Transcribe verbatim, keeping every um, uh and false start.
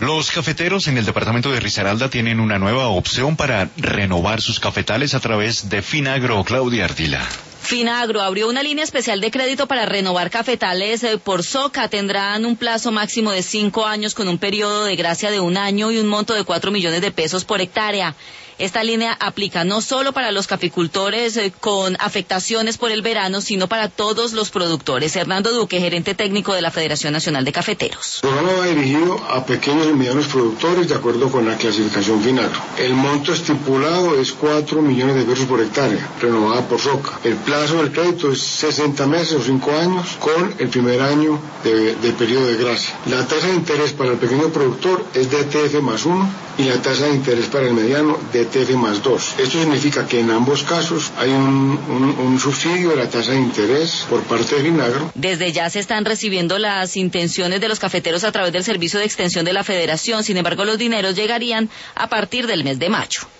Los cafeteros en el departamento de Risaralda tienen una nueva opción para renovar sus cafetales a través de Finagro. Claudia Ardila. Finagro abrió una línea especial de crédito para renovar cafetales por Soca. Tendrán un plazo máximo de cinco años con un periodo de gracia de un año y un monto de cuatro millones de pesos por hectárea. Esta línea aplica no solo para los caficultores eh, con afectaciones por el verano, sino para todos los productores. Hernando Duque, gerente técnico de la Federación Nacional de Cafeteros. El programa va dirigido a pequeños y medianos productores de acuerdo con la clasificación Finagro. El monto estipulado es cuatro millones de pesos por hectárea, renovada por Soca. El plazo del crédito es sesenta meses o cinco años, con el primer año de, de periodo de gracia. La tasa de interés para el pequeño productor es de T F más uno y la tasa de interés para el mediano de T F más dos. Esto significa que en ambos casos hay un, un, un subsidio de la tasa de interés por parte de Finagro. Desde ya se están recibiendo las intenciones de los cafeteros a través del servicio de extensión de la Federación. Sin embargo, los dineros llegarían a partir del mes de mayo.